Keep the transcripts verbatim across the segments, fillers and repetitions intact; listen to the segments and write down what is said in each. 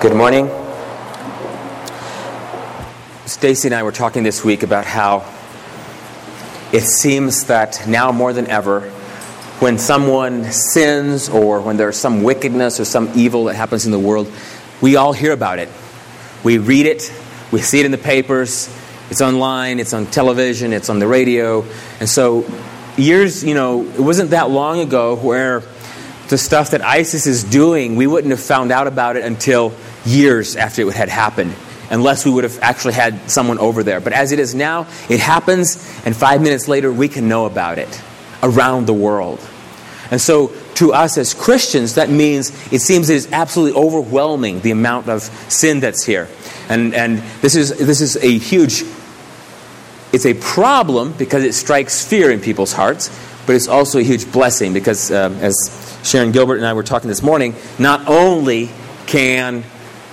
Good morning. Stacy and I were talking this week about how it seems that now more than ever, when someone sins or when there's some wickedness or some evil that happens in the world, we all hear about it. We read it, we see it in the papers, it's online, it's on television, it's on the radio. And so years, you know, it wasn't that long ago where the stuff that ISIS is doing, we wouldn't have found out about it until years after it had happened, unless we would have actually had someone over there. But as it is now, it happens, and five minutes later, we can know about it around the world. And so, to us as Christians, that means it seems it is absolutely overwhelming, the amount of sin that's here. And and this is this is a huge, it's a problem because it strikes fear in people's hearts, but it's also a huge blessing because, uh, as Sharon Gilbert and I were talking this morning, not only can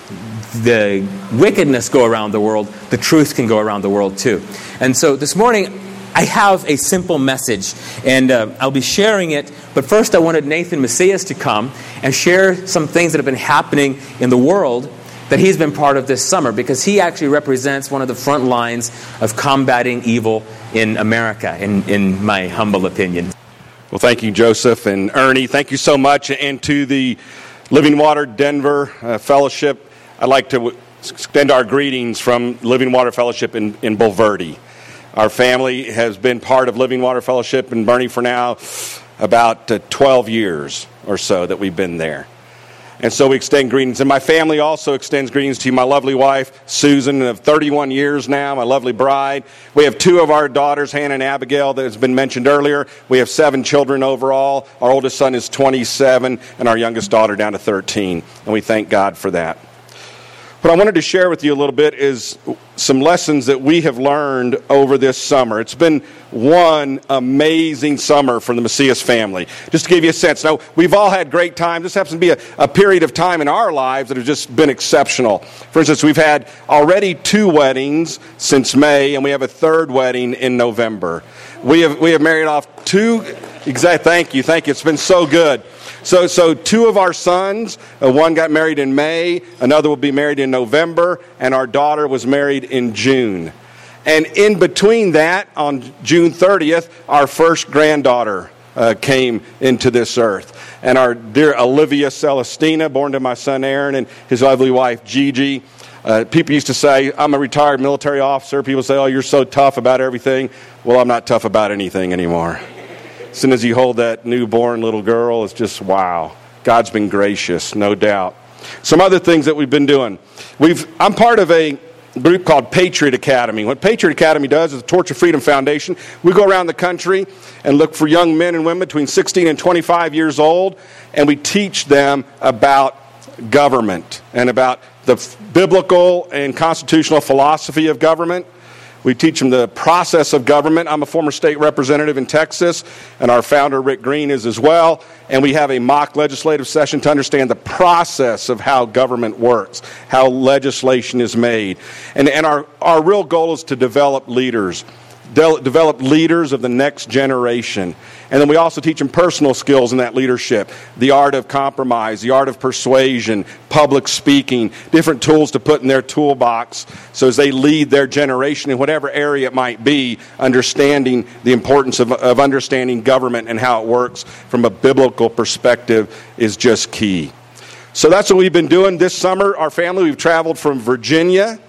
the wickedness go around the world, the truth can go around the world too. And so this morning, I have a simple message, and uh, I'll be sharing it. But first, I wanted Nathan Macias to come and share some things that have been happening in the world that he's been part of this summer, because he actually represents one of the front lines of combating evil in America, in, in my humble opinion. Well, thank you, Joseph and Ernie. Thank you so much. And to the Living Water Denver uh, Fellowship, I'd like to extend our greetings from Living Water Fellowship in, in Bulverde. Our family has been part of Living Water Fellowship in Boerne for now about uh, twelve years or so that we've been there. And so we extend greetings. And my family also extends greetings to my lovely wife, Susan, of thirty-one years now, my lovely bride. We have two of our daughters, Hannah and Abigail, that has been mentioned earlier. We have seven children overall. Our oldest son is twenty-seven, and our youngest daughter down to thirteen. And we thank God for that. What I wanted to share with you a little bit is some lessons that we have learned over this summer. It's been one amazing summer for the Macias family. Just to give you a sense, now we've all had great times. This happens to be a, a period of time in our lives that have just been exceptional. For instance, we've had already two weddings since May, and we have a third wedding in November. We have we have married off two. Exact. Thank you, thank you. It's been so good. So, so two of our sons, uh, one got married in May, another will be married in November, and our daughter was married in June. And in between that, on June thirtieth, our first granddaughter uh, came into this earth. And our dear Olivia Celestina, born to my son Aaron and his lovely wife Gigi. Uh, people used to say, I'm a retired military officer. People say, oh, you're so tough about everything. Well, I'm not tough about anything anymore. As soon as you hold that newborn little girl, it's just, wow. God's been gracious, no doubt. Some other things that we've been doing. We've I'm part of a group called Patriot Academy. What Patriot Academy does is the Torch of Freedom Foundation. We go around the country and look for young men and women between sixteen and twenty-five years old, and we teach them about government and about the biblical and constitutional philosophy of government. We teach them the process of government. I'm a former state representative in Texas, and our founder, Rick Green, is as well. And we have a mock legislative session to understand the process of how government works, how legislation is made. And, and our, our real goal is to develop leaders, de- develop leaders of the next generation. And then we also teach them personal skills in that leadership, the art of compromise, the art of persuasion, public speaking, different tools to put in their toolbox so as they lead their generation in whatever area it might be, understanding the importance of, of understanding government and how it works from a biblical perspective is just key. So that's what we've been doing this summer. Our family, we've traveled from Virginia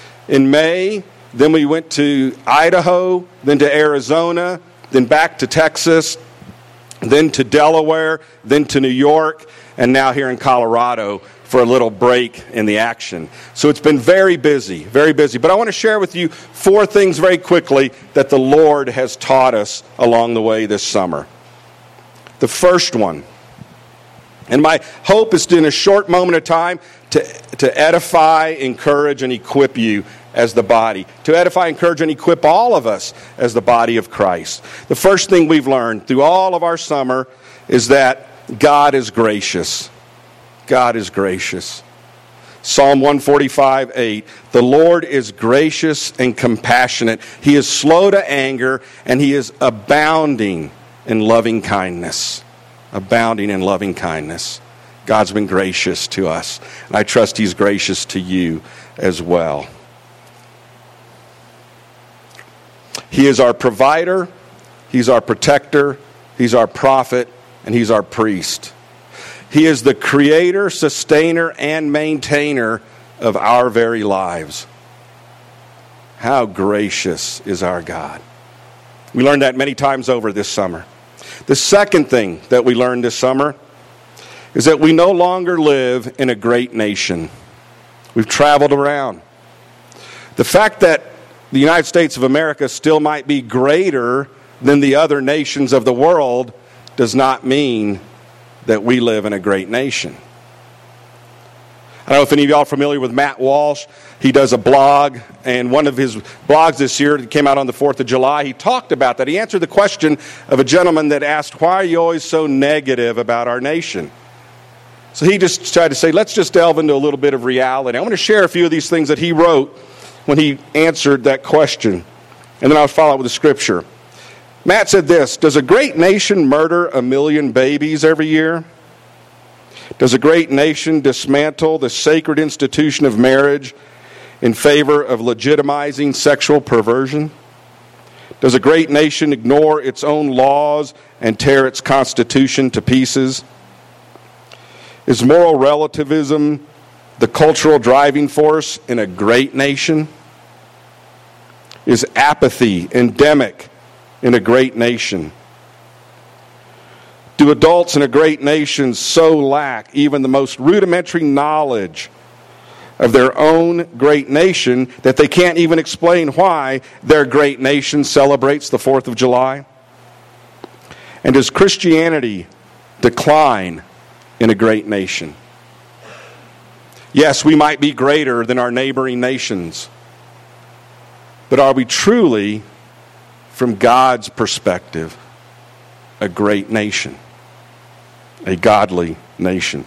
in May, then we went to Idaho, then to Arizona, then back to Texas, then to Delaware, then to New York, and now here in Colorado for a little break in the action. So it's been very busy, very busy. But I want to share with you four things very quickly that the Lord has taught us along the way this summer. The first one, and my hope is to, in a short moment of time, to, to edify, encourage, and equip you as the body. To edify, encourage, and equip all of us as the body of Christ. The first thing we've learned through all of our summer is that God is gracious. God is gracious. Psalm one forty-five, eight. The Lord is gracious and compassionate. He is slow to anger, and He is abounding in loving kindness. Abounding in loving kindness. God's been gracious to us. And I trust He's gracious to you as well. He is our provider, He's our protector, He's our prophet, and He's our priest. He is the creator, sustainer, and maintainer of our very lives. How gracious is our God. We learned that many times over this summer. The second thing that we learned this summer is that we no longer live in a great nation. We've traveled around. The fact that the United States of America still might be greater than the other nations of the world does not mean that we live in a great nation. I don't know if any of y'all are familiar with Matt Walsh. He does a blog, and one of his blogs this year that came out on the fourth of July, he talked about that. He answered the question of a gentleman that asked, why are you always so negative about our nation? So he just tried to say, let's just delve into a little bit of reality. I want to share a few of these things that he wrote when he answered that question, and then I'll follow up with the scripture. Matt said this: does a great nation murder a million babies every year? Does a great nation dismantle the sacred institution of marriage in favor of legitimizing sexual perversion? Does a great nation ignore its own laws and tear its constitution to pieces? Is moral relativism the cultural driving force in a great nation? Is apathy endemic in a great nation? Do adults in a great nation so lack even the most rudimentary knowledge of their own great nation that they can't even explain why their great nation celebrates the fourth of July? And does Christianity decline in a great nation? Yes, we might be greater than our neighboring nations, but are we truly, from God's perspective, a great nation? A godly nation.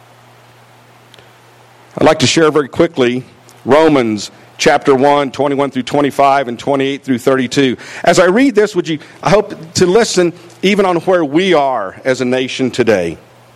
I'd like to share very quickly Romans chapter one, twenty-one through twenty-five, and twenty-eight through thirty-two. As I read this, would you, I hope to listen even on where we are as a nation today.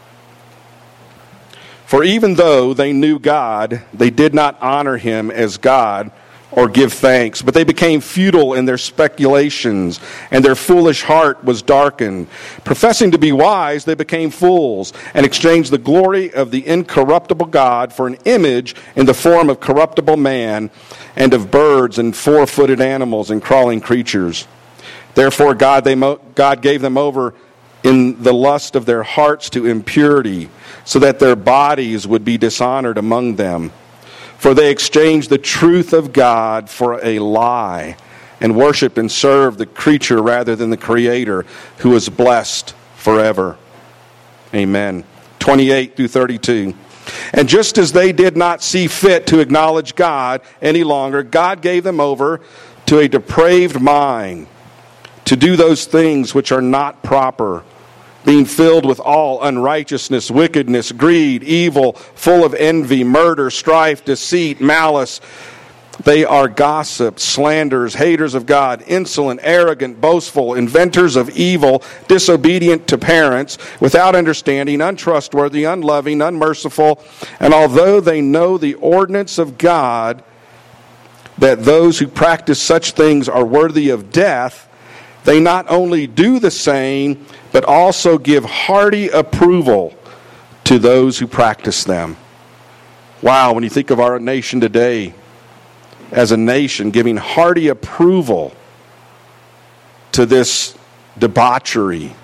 For even though they knew God, they did not honor Him as God or give thanks, but they became futile in their speculations, and their foolish heart was darkened. Professing to be wise, they became fools, and exchanged the glory of the incorruptible God for an image in the form of corruptible man, and of birds and four-footed animals and crawling creatures. Therefore God, they mo- God gave them over in the lust of their hearts to impurity, so that their bodies would be dishonored among them. For they exchanged the truth of God for a lie, and worshiped and served the creature rather than the Creator, who is blessed forever. Amen. twenty-eight through thirty-two. And just as they did not see fit to acknowledge God any longer, God gave them over to a depraved mind, to do those things which are not proper, being filled with all unrighteousness, wickedness, greed, evil, full of envy, murder, strife, deceit, malice. They are gossips, slanderers, haters of God, insolent, arrogant, boastful, inventors of evil, disobedient to parents, without understanding, untrustworthy, unloving, unmerciful. And although they know the ordinance of God, that those who practice such things are worthy of death, they not only do the same, but also give hearty approval to those who practice them. Wow, when you think of our nation today, as a nation giving hearty approval to this debauchery.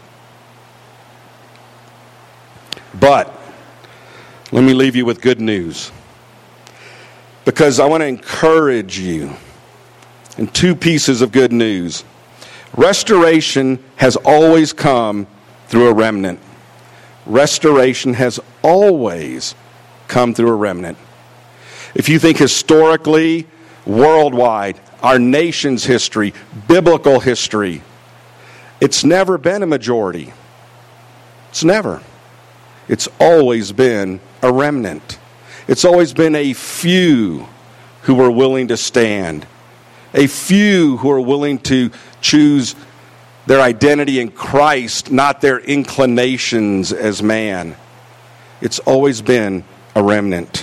But let me leave you with good news, because I want to encourage you in two pieces of good news. Restoration has always come through a remnant. Restoration has always come through a remnant. If you think historically, worldwide, our nation's history, biblical history, it's never been a majority. It's never. It's always been a remnant. It's always been a few who were willing to stand. A few who are willing to choose their identity in Christ, not their inclinations as man. It's always been a remnant.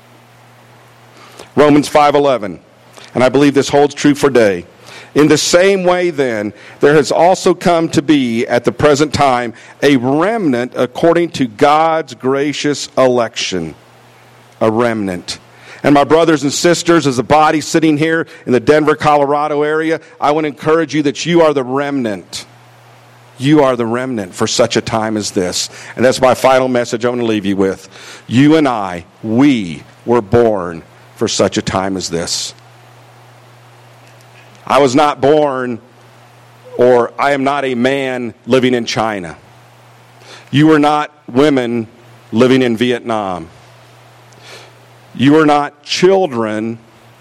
Romans five eleven, and I believe this holds true for today. In the same way, then, there has also come to be, at the present time, a remnant according to God's gracious election. A remnant. And my brothers and sisters, as a body sitting here in the Denver, Colorado area, I want to encourage you that you are the remnant. You are the remnant for such a time as this. And that's my final message I want to leave you with. You and I, we were born for such a time as this. I was not born, or I am not a man living in China. You are not women living in Vietnam. You are not children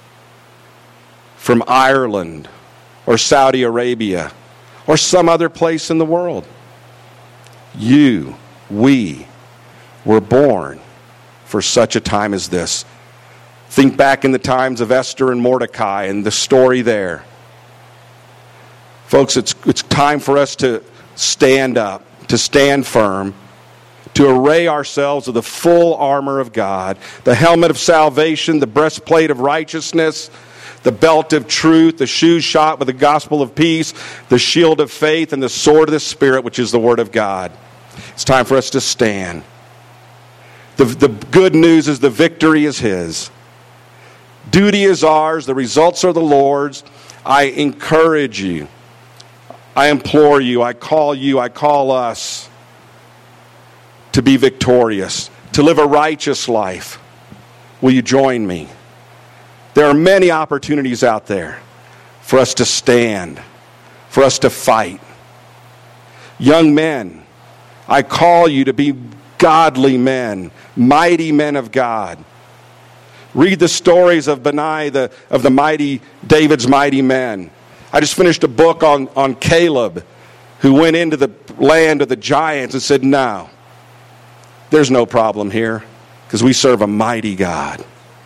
from Ireland or Saudi Arabia or some other place in the world. You, we, were born for such a time as this. Think back in the times of Esther and Mordecai and the story there. Folks, it's, it's time for us to stand up, to stand firm, to array ourselves with the full armor of God, the helmet of salvation, the breastplate of righteousness, the belt of truth, the shoes shod with the gospel of peace, the shield of faith, and the sword of the Spirit, which is the word of God. It's time for us to stand. The, the good news is the victory is His. Duty is ours. The results are the Lord's. I encourage you. I implore you. I call you. I call us to be victorious, to live a righteous life. Will you join me? There are many opportunities out there for us to stand, for us to fight. Young men, I call you to be godly men, mighty men of God. Read the stories of Benai, the, of the mighty, David's mighty men. I just finished a book on, on Caleb, who went into the land of the giants and said, no, there's no problem here, because we serve a mighty God.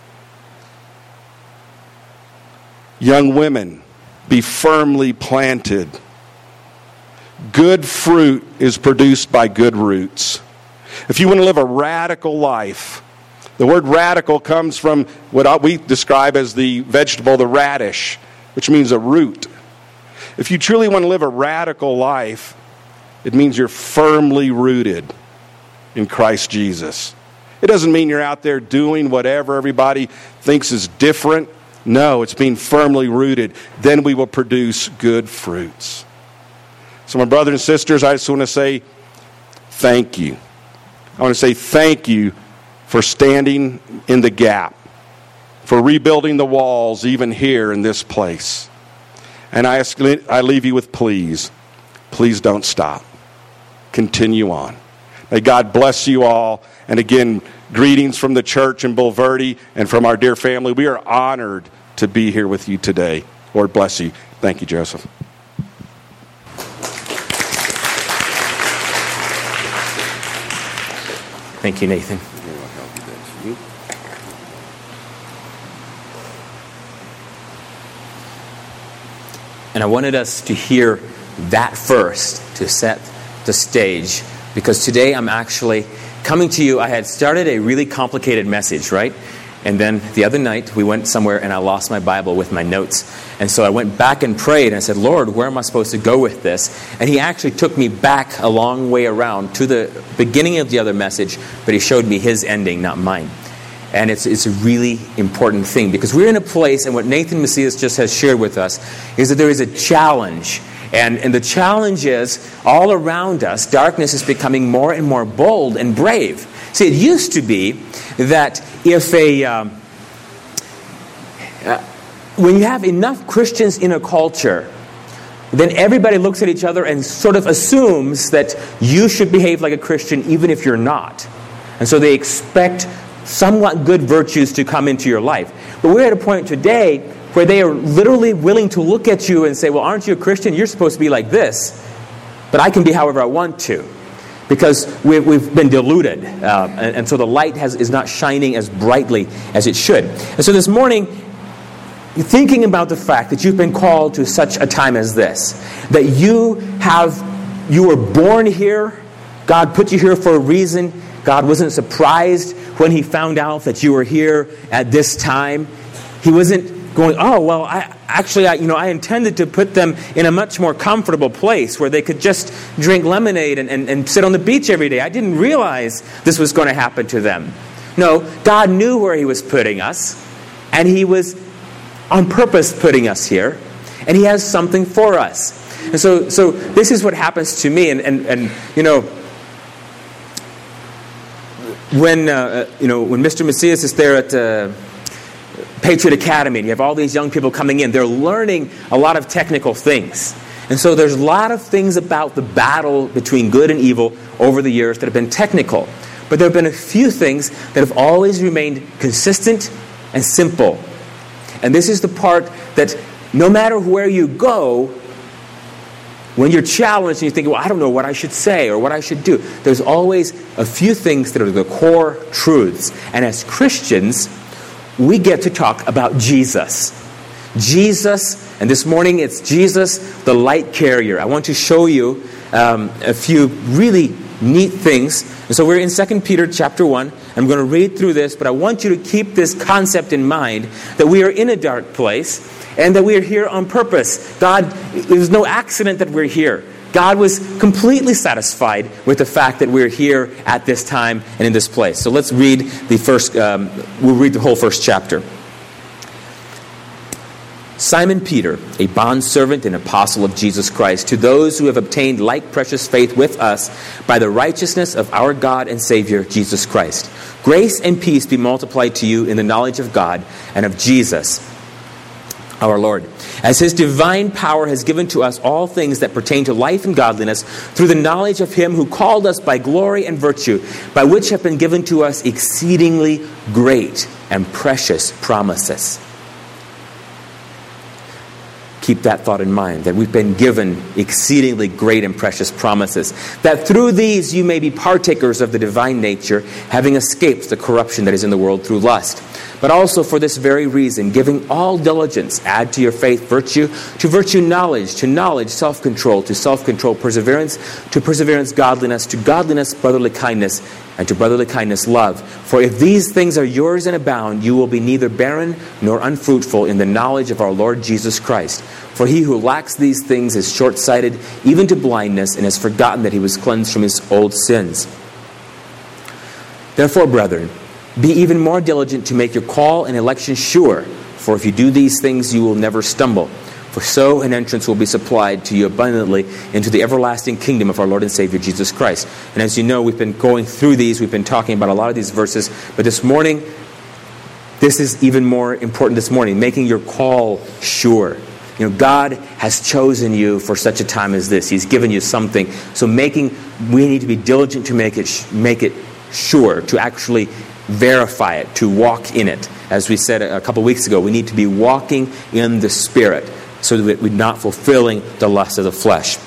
Young women, be firmly planted. Good fruit is produced by good roots. If you want to live a radical life, the word radical comes from what we describe as the vegetable, the radish, which means a root. If you truly want to live a radical life, it means you're firmly rooted in Christ Jesus. It doesn't mean you're out there doing whatever everybody thinks is different. No, it's being firmly rooted. Then we will produce good fruits. So my brothers and sisters, I just want to say thank you. I want to say thank you for standing in the gap, for rebuilding the walls even here in this place. And I, ask, I leave you with please. Please don't stop. Continue on. May God bless you all. And again, greetings from the church in Bulverde and from our dear family. We are honored to be here with you today. Lord bless you. Thank you, Joseph. Thank you, Nathan. And I wanted us to hear that first to set the stage, because today I'm actually coming to you. I had started a really complicated message, right? And then the other night we went somewhere and I lost my Bible with my notes. And so I went back and prayed and I said, Lord, where am I supposed to go with this? And He actually took me back a long way around to the beginning of the other message, but He showed me His ending, not mine. And it's it's a really important thing, because we're in a place, and what Nathan Macias just has shared with us, is that there is a challenge. And, and the challenge is, all around us, darkness is becoming more and more bold and brave. See, it used to be that if a... Um, uh, when you have enough Christians in a culture, then everybody looks at each other and sort of assumes that you should behave like a Christian even if you're not. And so they expect somewhat good virtues to come into your life. But we're at a point today where they are literally willing to look at you and say, well, aren't you a Christian? You're supposed to be like this, but I can be however I want to, because we've, we've been diluted. Uh, and, and so the light has, is not shining as brightly as it should. And so this morning, thinking about the fact that you've been called to such a time as this, that you have, you were born here, God put you here for a reason, God wasn't surprised when he found out that you were here at this time. He wasn't going, oh, well, I actually, I, you know, I intended to put them in a much more comfortable place where they could just drink lemonade and, and, and sit on the beach every day. I didn't realize this was going to happen to them. No, God knew where he was putting us, and he was on purpose putting us here, and he has something for us. And so so this is what happens to me, and, and, and you know, when uh, you know when Mister Macias is there at uh, Patriot Academy, and you have all these young people coming in, they're learning a lot of technical things. And so there's a lot of things about the battle between good and evil over the years that have been technical. But there have been a few things that have always remained consistent and simple. And this is the part that no matter where you go, when you're challenged and you think, well, I don't know what I should say or what I should do, there's always a few things that are the core truths. And as Christians, we get to talk about Jesus. Jesus, and this morning it's Jesus, the light carrier. I want to show you um, a few really neat things. And so we're in Second Peter chapter one. I'm going to read through this, but I want you to keep this concept in mind, that we are in a dark place and that we are here on purpose. God, there's no accident that we're here. God was completely satisfied with the fact that we're here at this time and in this place. So let's read the first, um, we'll read the whole first chapter. Simon Peter, a bondservant and apostle of Jesus Christ, to those who have obtained like precious faith with us by the righteousness of our God and Savior, Jesus Christ. Grace and peace be multiplied to you in the knowledge of God and of Jesus, our Lord, as his divine power has given to us all things that pertain to life and godliness through the knowledge of him who called us by glory and virtue, by which have been given to us exceedingly great and precious promises. Keep that thought in mind, that we've been given exceedingly great and precious promises, that through these you may be partakers of the divine nature, having escaped the corruption that is in the world through lust. But also for this very reason, giving all diligence, add to your faith virtue, to virtue knowledge, to knowledge self-control, to self-control perseverance, to perseverance godliness, to godliness brotherly kindness, and to brotherly kindness love. For if these things are yours and abound, you will be neither barren nor unfruitful in the knowledge of our Lord Jesus Christ. For he who lacks these things is short-sighted, even to blindness, and has forgotten that he was cleansed from his old sins. Therefore, brethren, be even more diligent to make your call and election sure. For if you do these things, you will never stumble. For so an entrance will be supplied to you abundantly into the everlasting kingdom of our Lord and Savior, Jesus Christ. And as you know, we've been going through these. We've been talking about a lot of these verses. But this morning, this is even more important this morning, making your call sure. You know, God has chosen you for such a time as this. He's given you something. So making, we need to be diligent to make it, make it sure, to actually verify it, to walk in it. As we said a couple weeks ago, we need to be walking in the Spirit so that we're not fulfilling the lust of the flesh.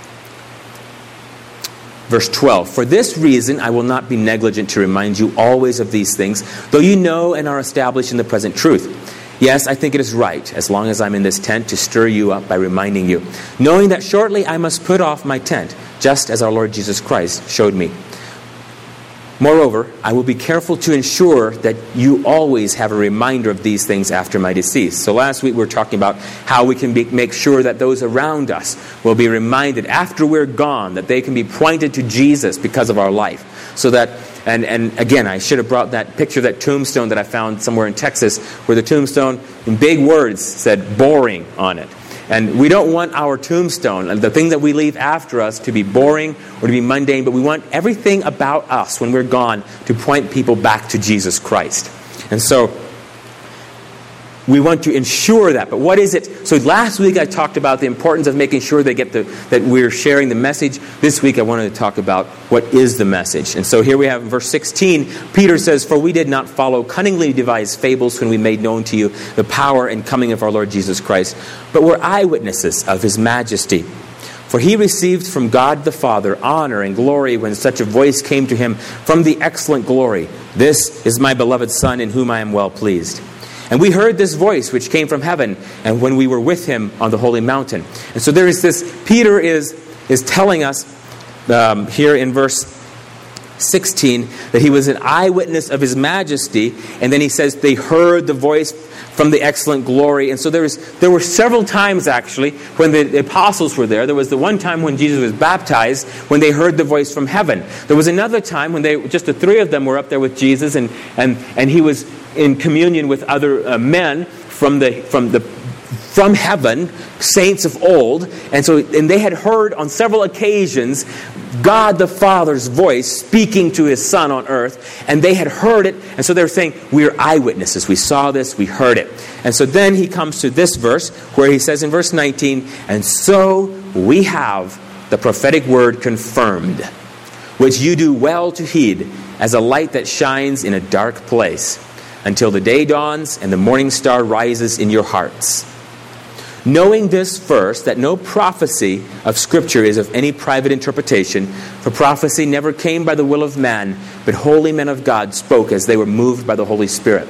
Verse twelve, for this reason I will not be negligent to remind you always of these things, though you know and are established in the present truth. Yes, I think it is right, as long as I'm in this tent, to stir you up by reminding you, knowing that shortly I must put off my tent, just as our Lord Jesus Christ showed me. Moreover, I will be careful to ensure that you always have a reminder of these things after my decease. So last week we were talking about how we can be, make sure that those around us will be reminded after we're gone, that they can be pointed to Jesus because of our life. So that, and, and again, I should have brought that picture of that tombstone that I found somewhere in Texas, where the tombstone in big words said boring on it. And we don't want our tombstone, the thing that we leave after us, to be boring or to be mundane, but we want everything about us when we're gone to point people back to Jesus Christ. And so we want to ensure that. But what is it? So last week I talked about the importance of making sure they get the, that we're sharing the message. This week I wanted to talk about what is the message. And so here we have in verse sixteen, Peter says, for we did not follow cunningly devised fables when we made known to you the power and coming of our Lord Jesus Christ, but were eyewitnesses of his majesty. For he received from God the Father honor and glory when such a voice came to him from the excellent glory. This is my beloved Son in whom I am well pleased. And we heard this voice which came from heaven, and when we were with him on the holy mountain. And so there is this, Peter is, is telling us um, here in verse sixteen, that he was an eyewitness of his majesty. And then he says they heard the voice from the excellent glory. And so there was there were several times, actually, when the apostles were there. There was the one time when Jesus was baptized, when they heard the voice from heaven. There was another time when they just the three of them were up there with Jesus, and and, and he was in communion with other uh, men from the from the from heaven, saints of old. And so and they had heard on several occasions God the Father's voice speaking to his Son on earth, and they had heard it, and so they were saying, we're eyewitnesses. We saw this, we heard it. And so then he comes to this verse where he says in verse nineteen, and so we have the prophetic word confirmed, which you do well to heed as a light that shines in a dark place, until the day dawns and the morning star rises in your hearts. Knowing this first, that no prophecy of Scripture is of any private interpretation, for prophecy never came by the will of man, but holy men of God spoke as they were moved by the Holy Spirit.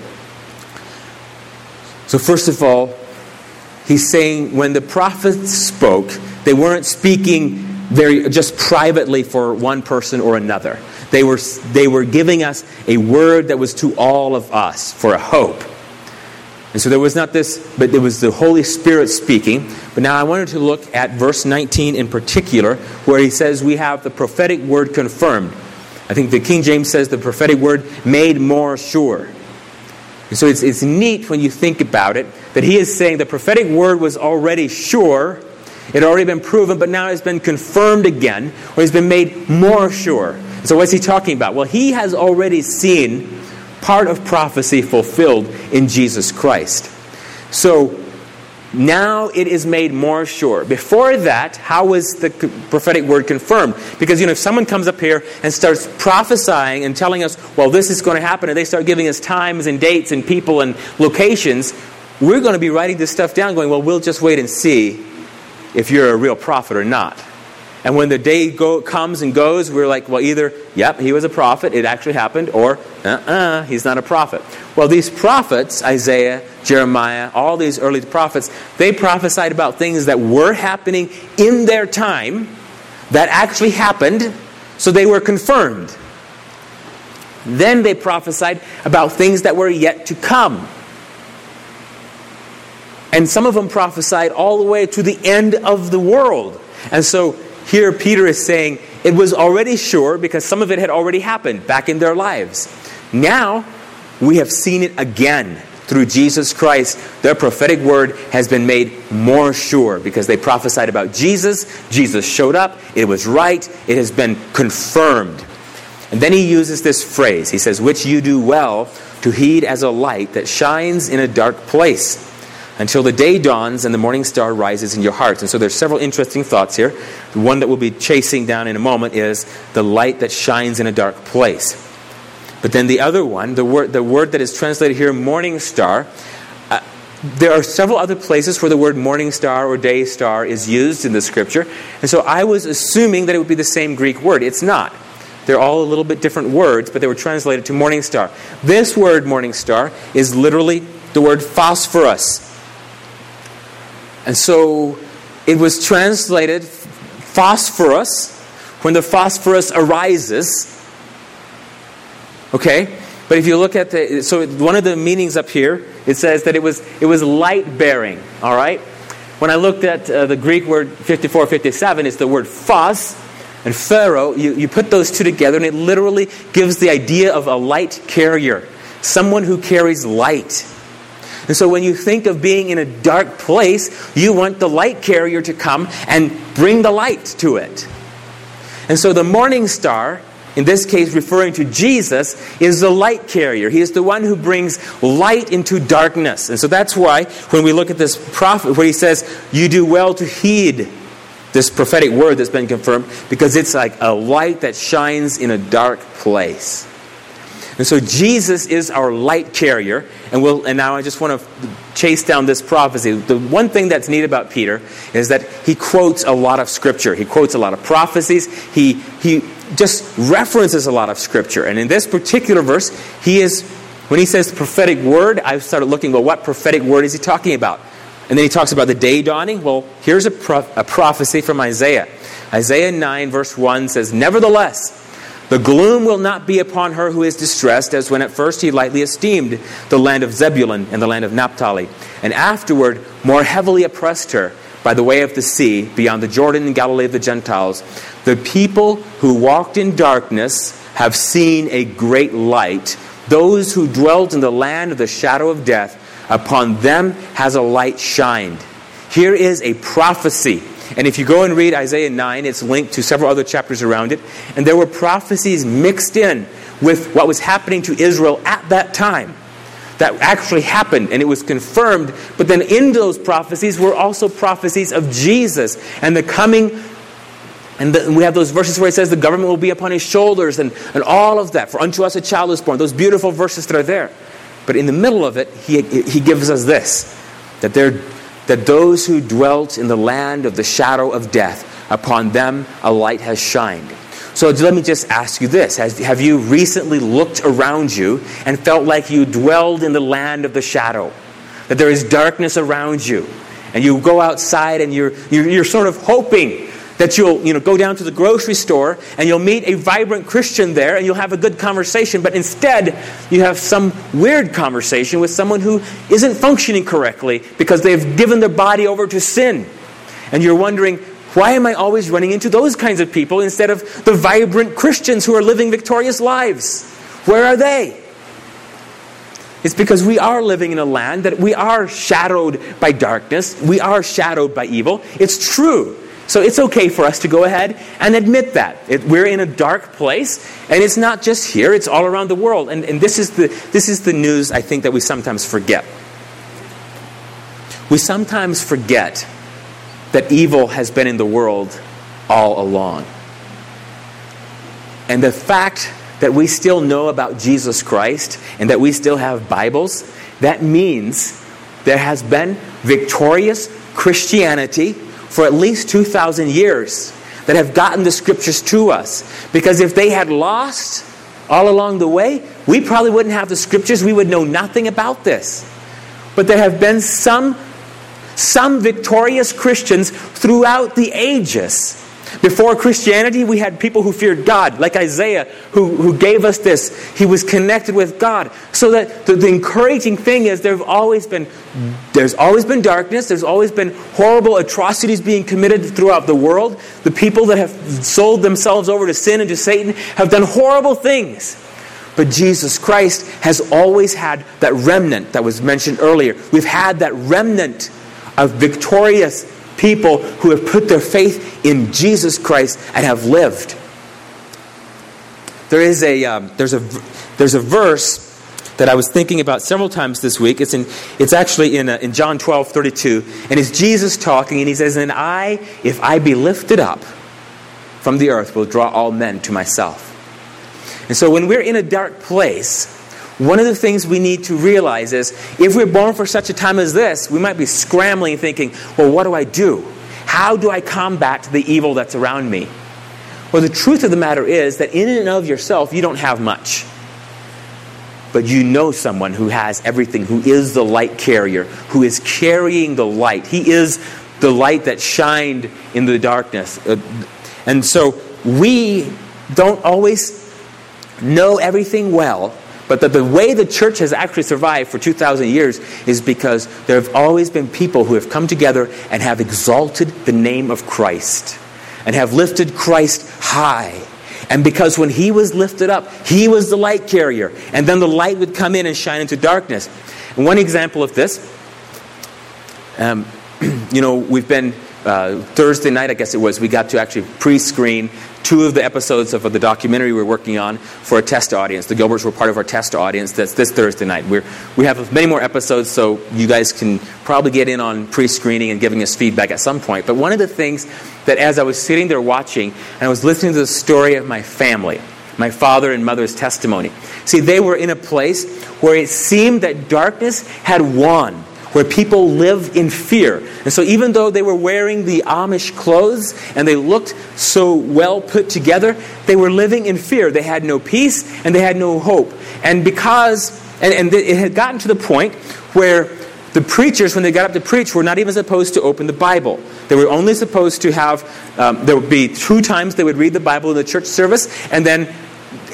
So first of all, he's saying when the prophets spoke, they weren't speaking very just privately for one person or another. They were, they were giving us a word that was to all of us for a hope. And so there was not this, but there was the Holy Spirit speaking. But now I wanted to look at verse nineteen in particular, where he says we have the prophetic word confirmed. I think the King James says the prophetic word made more sure. And so it's, it's neat when you think about it, that he is saying the prophetic word was already sure, it had already been proven, but now it's been confirmed again, or it's been made more sure. So what's he talking about? Well, he has already seen part of prophecy fulfilled in Jesus Christ. So now it is made more sure. Before that, how was the prophetic word confirmed? Because, you know, if someone comes up here and starts prophesying and telling us, well, this is going to happen, and they start giving us times and dates and people and locations, we're going to be writing this stuff down going, well, we'll just wait and see if you're a real prophet or not. And when the day go, comes and goes, we're like, well, either, yep, he was a prophet, it actually happened, or, uh-uh, he's not a prophet. Well, these prophets, Isaiah, Jeremiah, all these early prophets, they prophesied about things that were happening in their time, that actually happened, so they were confirmed. Then they prophesied about things that were yet to come. And some of them prophesied all the way to the end of the world. And so here Peter is saying it was already sure because some of it had already happened back in their lives. Now we have seen it again through Jesus Christ. Their prophetic word has been made more sure because they prophesied about Jesus. Jesus showed up. It was right. It has been confirmed. And then he uses this phrase. He says, which you do well to heed as a light that shines in a dark place, until the day dawns and the morning star rises in your hearts. And so there's several interesting thoughts here. The one that we'll be chasing down in a moment is the light that shines in a dark place. But then the other one, the word, the word that is translated here, morning star, uh, there are several other places where the word morning star or day star is used in the Scripture. And so I was assuming that it would be the same Greek word. It's not. They're all a little bit different words, but they were translated to morning star. This word morning star is literally the word phosphorus. And so it was translated phosphorus when the phosphorus arises. Okay? But if you look at the, so one of the meanings up here, it says that it was it was light bearing. All right? When I looked at uh, the Greek word fifty-four fifty-seven, it's the word phos and phero. You, you put those two together and it literally gives the idea of a light carrier. Someone who carries light. And so when you think of being in a dark place, you want the light carrier to come and bring the light to it. And so the morning star, in this case referring to Jesus, is the light carrier. He is the one who brings light into darkness. And so that's why when we look at this prophet, where he says, you do well to heed this prophetic word that's been confirmed, because it's like a light that shines in a dark place. And so Jesus is our light carrier, and we'll, and now I just want to chase down this prophecy. The one thing that's neat about Peter is that he quotes a lot of Scripture. He quotes a lot of prophecies. He he just references a lot of Scripture. And in this particular verse, he is, when he says prophetic word, I started looking, well, what prophetic word is he talking about? And then he talks about the day dawning. Well, here's a, pro- a prophecy from Isaiah. Isaiah nine verse one says, nevertheless, The gloom will not be upon her who is distressed, as when at first he lightly esteemed the land of Zebulun and the land of Naphtali, and afterward more heavily oppressed her by the way of the sea, beyond the Jordan and Galilee of the Gentiles. The people who walked in darkness have seen a great light. Those who dwelt in the land of the shadow of death, upon them has a light shined. Here is a prophecy. And if you go and read Isaiah nine, it's linked to several other chapters around it. And there were prophecies mixed in with what was happening to Israel at that time. That actually happened, and it was confirmed. But then in those prophecies were also prophecies of Jesus and the coming. And, the, and we have those verses where it says the government will be upon his shoulders, and, and all of that. For unto us a child is born. Those beautiful verses that are there. But in the middle of it, he, he gives us this. That, that those who dwelt in the land of the shadow of death, upon them a light has shined. So let me just ask you this. Has, have you recently looked around you and felt like you dwelled in the land of the shadow? That there is darkness around you. And you go outside and you're, you're, you're sort of hoping that you'll you know, go down to the grocery store and you'll meet a vibrant Christian there and you'll have a good conversation. But instead, you have some weird conversation with someone who isn't functioning correctly because they've given their body over to sin. And you're wondering, why am I always running into those kinds of people instead of the vibrant Christians who are living victorious lives? Where are they? It's because we are living in a land that we are shadowed by darkness. We are shadowed by evil. It's true. So it's okay for us to go ahead and admit that. It, we're in a dark place, and it's not just here, it's all around the world. And, and this is the this is the news, I think, that we sometimes forget. We sometimes forget that evil has been in the world all along. And the fact that we still know about Jesus Christ and that we still have Bibles, that means there has been victorious Christianity for at least two thousand years that have gotten the scriptures to us. Because if they had lost all along the way, we probably wouldn't have the scriptures. We would know nothing about this. But there have been some Some victorious Christians throughout the ages. Before Christianity, we had people who feared God, like Isaiah, who, who gave us this. He was connected with God. So that the, the encouraging thing is there's always been there's always been darkness. There's always been horrible atrocities being committed throughout the world. The people that have sold themselves over to sin and to Satan have done horrible things. But Jesus Christ has always had that remnant that was mentioned earlier. We've had that remnant of victorious people who have put their faith in Jesus Christ and have lived. There is a um, there's a there's a verse that I was thinking about several times this week. It's in it's actually in uh, in John twelve thirty-two, and it's Jesus talking, and he says, "And I, if I be lifted up from the earth, will draw all men to myself." And so, when we're in a dark place, one of the things we need to realize is, if we're born for such a time as this, we might be scrambling thinking, well, what do I do? How do I combat the evil that's around me? Well, the truth of the matter is that in and of yourself, you don't have much. But you know someone who has everything, who is the light carrier, who is carrying the light. He is the light that shined in the darkness. And so we don't always know everything well, but that the way the church has actually survived for two thousand years is because there have always been people who have come together and have exalted the name of Christ and have lifted Christ high. And because when he was lifted up, he was the light carrier. And then the light would come in and shine into darkness. And one example of this, um, you know, we've been, uh, Thursday night, I guess it was, we got to actually pre-screen two of the episodes of the documentary we're working on for a test audience. The Gilberts were part of our test audience. That's this Thursday night. We're, we have many more episodes, so you guys can probably get in on pre-screening and giving us feedback at some point. But one of the things that as I was sitting there watching, and I was listening to the story of my family, my father and mother's testimony. See, they were in a place where it seemed that darkness had won, where people lived in fear. And so even though they were wearing the Amish clothes and they looked so well put together, they were living in fear. They had no peace and they had no hope. And because, and, and it had gotten to the point where the preachers, when they got up to preach, were not even supposed to open the Bible. They were only supposed to have, um, there would be two times they would read the Bible in the church service, and then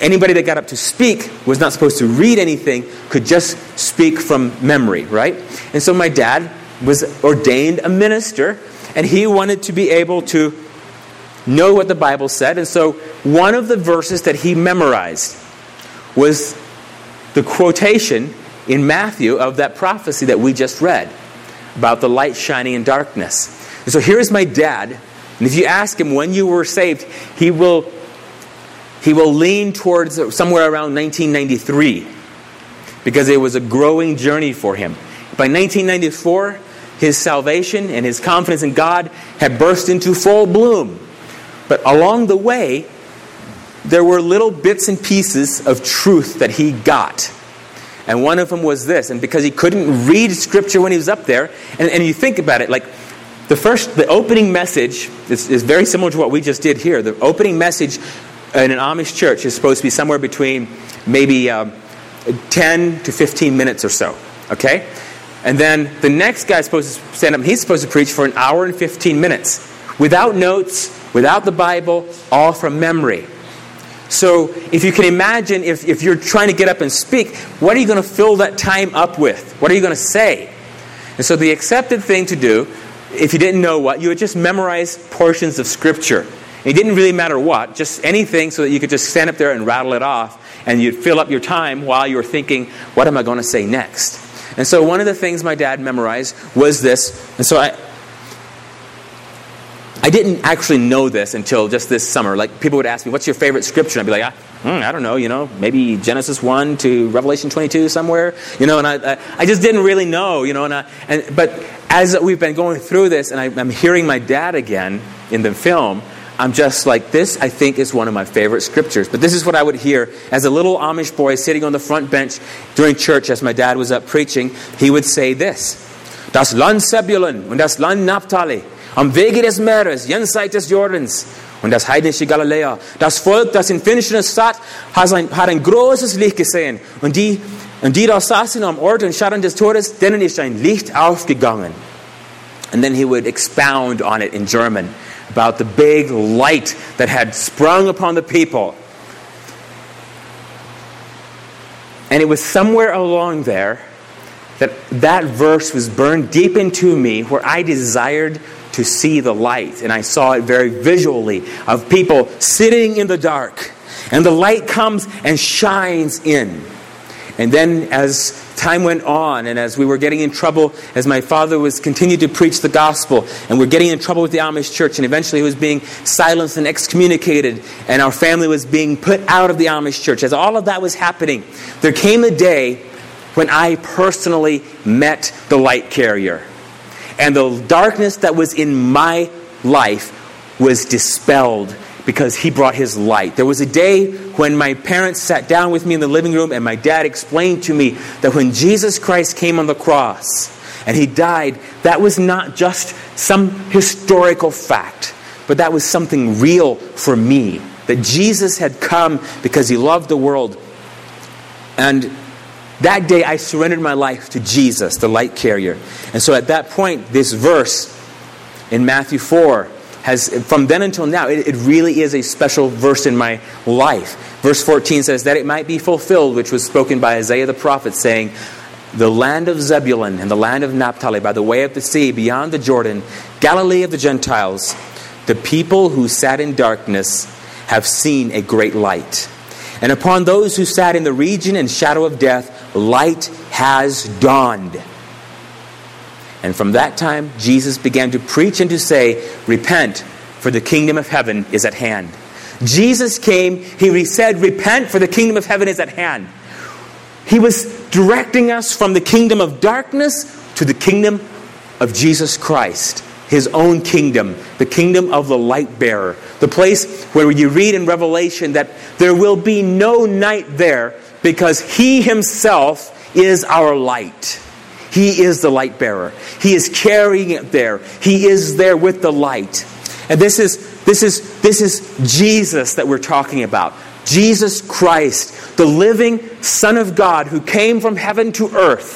anybody that got up to speak was not supposed to read anything, could just speak from memory, right? And so my dad was ordained a minister, and he wanted to be able to know what the Bible said. And so one of the verses that he memorized was the quotation in Matthew of that prophecy that we just read about the light shining in darkness. And so here's my dad, and if you ask him when you were saved, he will he will lean towards somewhere around nineteen ninety-three, because it was a growing journey for him. By nineteen ninety-four, his salvation and his confidence in God had burst into full bloom. But along the way, there were little bits and pieces of truth that he got. And one of them was this, and because he couldn't read Scripture when he was up there, and, and you think about it, like the first, the opening message is, is very similar to what we just did here. The opening message in an Amish church is supposed to be somewhere between maybe um, ten to fifteen minutes or so, okay? And then the next guy's supposed to stand up, and he's supposed to preach for an hour and fifteen minutes, without notes, without the Bible, all from memory. So if you can imagine, if, if you're trying to get up and speak, what are you going to fill that time up with? What are you going to say? And so the accepted thing to do, if you didn't know what, you would just memorize portions of Scripture. It didn't really matter what, just anything, so that you could just stand up there and rattle it off, and you'd fill up your time while you were thinking, what am I going to say next? And so one of the things my dad memorized was this. And so I I didn't actually know this until just this summer. Like, people would ask me, what's your favorite scripture? And I'd be like, I, I don't know, you know, maybe Genesis one to Revelation twenty-two somewhere. You know, and I I, I just didn't really know, you know. And, I, and But as we've been going through this, and I, I'm hearing my dad again in the film, I'm just like, this, I think, is one of my favorite scriptures. But this is what I would hear as a little Amish boy sitting on the front bench during church as my dad was up preaching. He would say this, Das Land Zebulun und das Land Naphtali, am Wege des Meeres, jenseits des Jordans und das heidnische Galiläa. Das Volk, das in Finsternis saß, hat ein, hat ein großes Licht gesehen. Und die, und die da saßen am Ort und Schatten des Todes, denen ist ein Licht aufgegangen. And then he would expound on it in German, about the big light that had sprung upon the people. And it was somewhere along there that that verse was burned deep into me, where I desired to see the light. And I saw it very visually, of people sitting in the dark, and the light comes and shines in. And then as time went on, and as we were getting in trouble, as my father was continued to preach the gospel, and we're getting in trouble with the Amish church, and eventually he was being silenced and excommunicated, and our family was being put out of the Amish church. As all of that was happening, there came a day when I personally met the light carrier. And the darkness that was in my life was dispelled because he brought his light. There was a day when my parents sat down with me in the living room, and my dad explained to me that when Jesus Christ came on the cross and he died, that was not just some historical fact, but that was something real for me. That Jesus had come because he loved the world. And that day I surrendered my life to Jesus, the light carrier. And so at that point, this verse in Matthew four has, from then until now, it, it really is a special verse in my life. Verse fourteen says, that it might be fulfilled, which was spoken by Isaiah the prophet, saying, the land of Zebulun and the land of Naphtali, by the way of the sea, beyond the Jordan, Galilee of the Gentiles, the people who sat in darkness have seen a great light. And upon those who sat in the region and shadow of death, light has dawned. And from that time, Jesus began to preach and to say, repent, for the kingdom of heaven is at hand. Jesus came, he said, repent, for the kingdom of heaven is at hand. He was directing us from the kingdom of darkness to the kingdom of Jesus Christ, his own kingdom, the kingdom of the light bearer. The place where you read in Revelation that there will be no night there, because he himself is our light. He is the light bearer. He is carrying it there. He is there with the light. And this is this is this is Jesus that we're talking about. Jesus Christ, the living Son of God, who came from heaven to earth,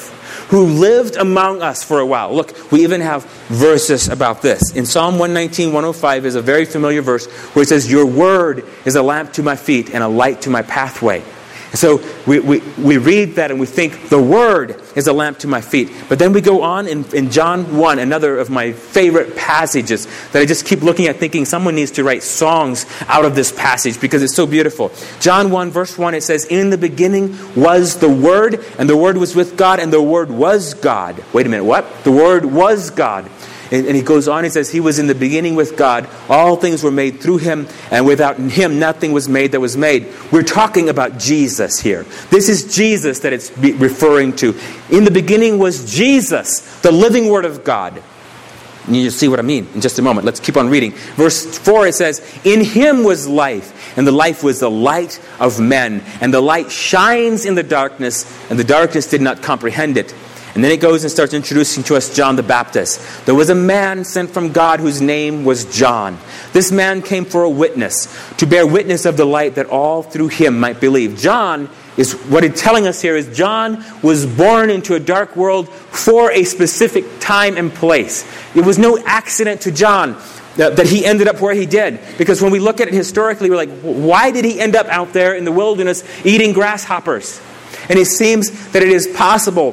who lived among us for a while. Look, we even have verses about this. In Psalm one nineteen, one oh five is a very familiar verse where it says, your word is a lamp to my feet and a light to my pathway. So we, we, we read that and we think the Word is a lamp to my feet. But then we go on in, in John one, another of my favorite passages that I just keep looking at thinking someone needs to write songs out of this passage because it's so beautiful. John one verse one, it says, in the beginning was the Word, and the Word was with God, and the Word was God. Wait a minute, what? The Word was God. And he goes on, he says, he was in the beginning with God. All things were made through him, and without him nothing was made that was made. We're talking about Jesus here. This is Jesus that it's referring to. In the beginning was Jesus, the living Word of God. And you'll see what I mean in just a moment. Let's keep on reading. Verse four, it says, in him was life, and the life was the light of men. And the light shines in the darkness, and the darkness did not comprehend it. And then it goes and starts introducing to us John the Baptist. There was a man sent from God whose name was John. This man came for a witness, to bear witness of the light that all through him might believe. John is, what it's telling us here is John was born into a dark world for a specific time and place. It was no accident to John that, that he ended up where he did. Because when we look at it historically, we're like, why did he end up out there in the wilderness eating grasshoppers? And it seems that it is possible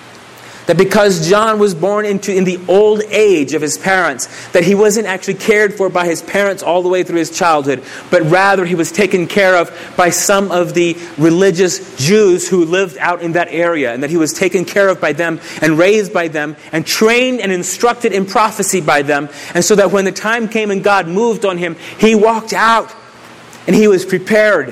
that because John was born into in the old age of his parents, that he wasn't actually cared for by his parents all the way through his childhood, but rather he was taken care of by some of the religious Jews who lived out in that area, and that he was taken care of by them and raised by them and trained and instructed in prophecy by them. And so that when the time came and God moved on him, he walked out and he was prepared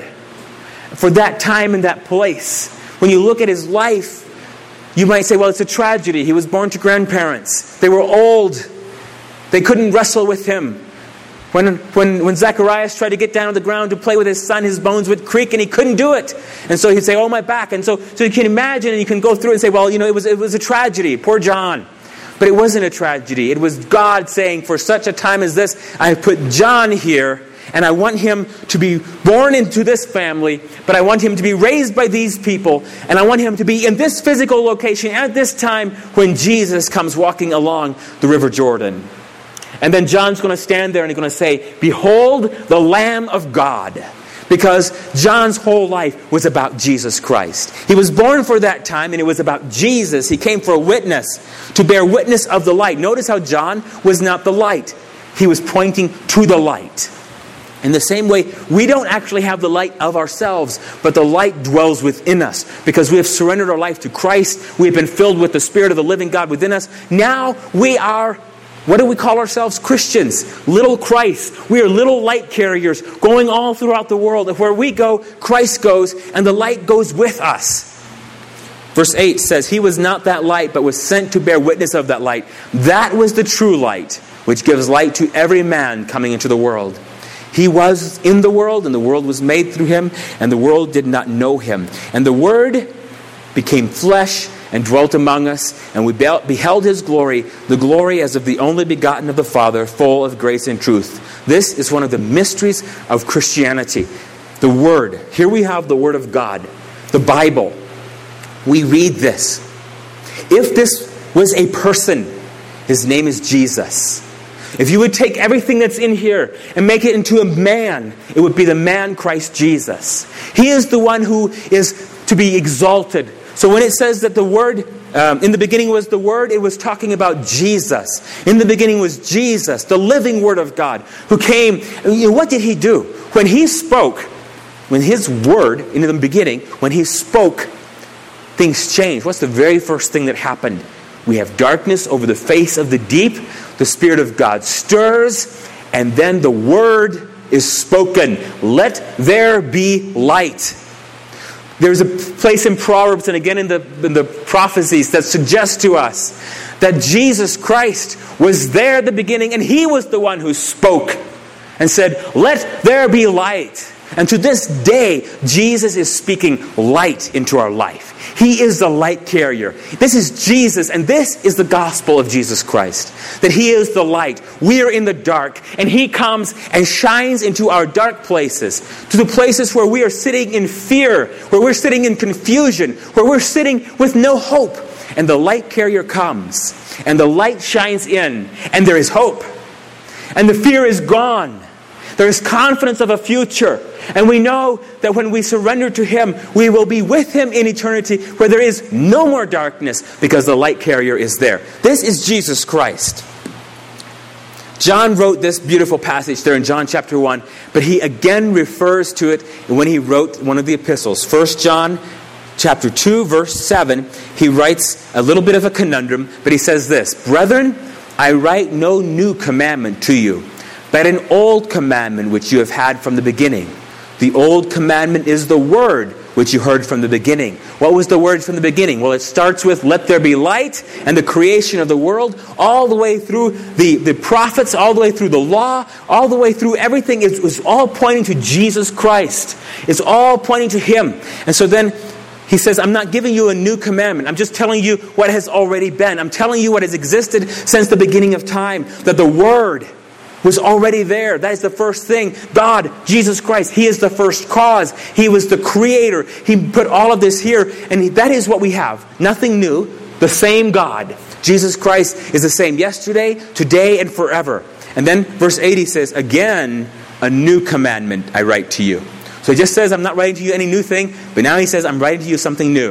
for that time and that place. When you look at his life, you might say, well, it's a tragedy. He was born to grandparents. They were old. They couldn't wrestle with him. When, when, when Zacharias tried to get down on the ground to play with his son, his bones would creak and he couldn't do it. And so he'd say, oh, my back. And so, so you can imagine and you can go through it and say, well, you know, it was, it was a tragedy. Poor John. But it wasn't a tragedy. It was God saying, for such a time as this, I have put John here. And I want him to be born into this family, but I want him to be raised by these people, and I want him to be in this physical location at this time when Jesus comes walking along the River Jordan. And then John's going to stand there and he's going to say, behold the Lamb of God. Because John's whole life was about Jesus Christ. He was born for that time, and it was about Jesus. He came for a witness, to bear witness of the light. Notice how John was not the light. He was pointing to the light. In the same way, we don't actually have the light of ourselves, but the light dwells within us. Because we have surrendered our life to Christ, we have been filled with the Spirit of the living God within us. Now we are, what do we call ourselves? Christians. Little Christ. We are little light carriers going all throughout the world. And where we go, Christ goes, and the light goes with us. Verse eight says, he was not that light, but was sent to bear witness of that light. That was the true light, which gives light to every man coming into the world. He was in the world, and the world was made through him, and the world did not know him. And the Word became flesh and dwelt among us, and we beheld his glory, the glory as of the only begotten of the Father, full of grace and truth. This is one of the mysteries of Christianity. The Word. Here we have the Word of God, the Bible. We read this. If this was a person, his name is Jesus. If you would take everything that's in here and make it into a man, it would be the man Christ Jesus. He is the one who is to be exalted. So when it says that the Word, um, in the beginning was the Word, it was talking about Jesus. In the beginning was Jesus, the living Word of God, who came. You know, what did He do? When He spoke, when His Word, in the beginning, when He spoke, things changed. What's the very first thing that happened? We have darkness over the face of the deep. The Spirit of God stirs, and then the Word is spoken. Let there be light. There's a place in Proverbs and again in the, in the prophecies that suggest to us that Jesus Christ was there at the beginning, and He was the one who spoke and said, let there be light. And to this day, Jesus is speaking light into our life. He is the light carrier. This is Jesus, and this is the gospel of Jesus Christ. That He is the light. We are in the dark, and He comes and shines into our dark places. To the places where we are sitting in fear, where we're sitting in confusion, where we're sitting with no hope. and the light carrier comes, and the light shines in, and there is hope. And the fear is gone. There is confidence of a future. And we know that when we surrender to Him, we will be with Him in eternity where there is no more darkness because the light carrier is there. This is Jesus Christ. John wrote this beautiful passage there in John chapter one, but he again refers to it when he wrote one of the epistles. First John chapter two, verse seven, he writes a little bit of a conundrum, but he says this, "Brethren, I write no new commandment to you, but an old commandment which you have had from the beginning. The old commandment is the word which you heard from the beginning." What was the word from the beginning? Well, it starts with, "Let there be light," and the creation of the world, all the way through the, the prophets, all the way through the law, all the way through everything. It was all pointing to Jesus Christ. It's all pointing to Him. And so then he says, I'm not giving you a new commandment. I'm just telling you what has already been. I'm telling you what has existed since the beginning of time. That the Word was already there. That is the first thing. God, Jesus Christ, He is the first cause. He was the creator. He put all of this here. And that is what we have. Nothing new. The same God. Jesus Christ is the same yesterday, today, and forever. And then verse eight, he says, "Again, a new commandment I write to you." So he just says, I'm not writing to you any new thing. But now he says, I'm writing to you something new.